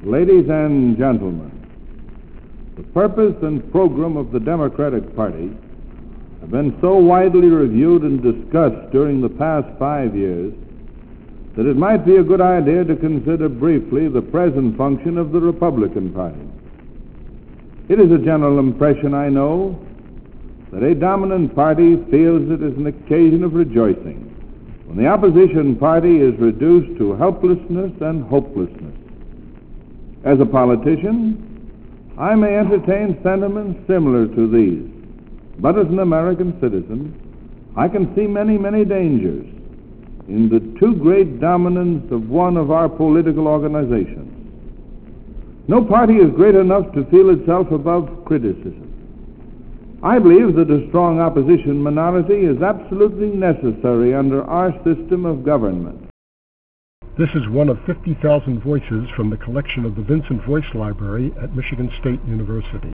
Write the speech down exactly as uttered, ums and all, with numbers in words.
Ladies and gentlemen, the purpose and program of the Democratic Party have been so widely reviewed and discussed during the past five years that it might be a good idea to consider briefly the present function of the Republican Party. It is a general impression, I know, that a dominant party feels it is an occasion of rejoicing when the opposition party is reduced to helplessness and hopelessness. As a politician, I may entertain sentiments similar to these, but as an American citizen, I can see many, many dangers in the too great dominance of one of our political organizations. No party is great enough to feel itself above criticism. I believe that a strong opposition minority is absolutely necessary under our system of government. This is one of fifty thousand voices from the collection of the Vincent Voice Library at Michigan State University.